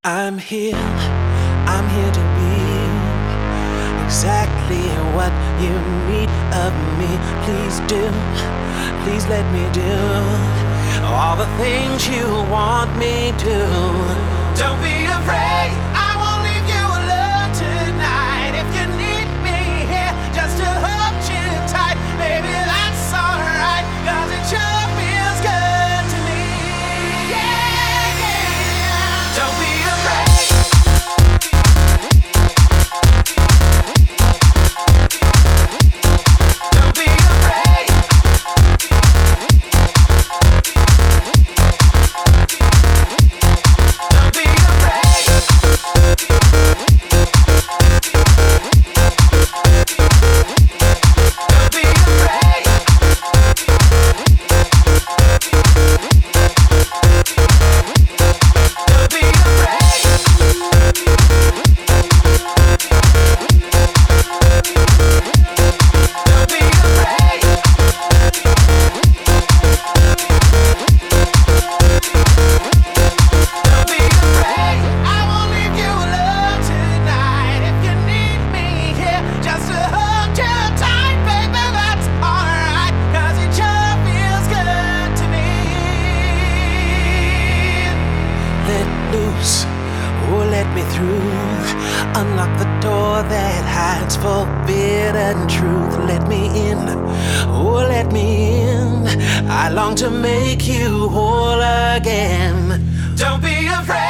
I'm here to be exactly what you need of me. Please do, please let me do all the things you want me to. Don't be afraid, I won't leave you alone tonight. If you need me here just to hold you tight, baby, that's alright, 'cause it sure feels good to me. Yeah, yeah. Don't be afraid. Don't be afraid. Don't be let me through. Unlock the door that hides forbidden truth. Let me in, oh let me in. I long to make you whole again. Don't be afraid.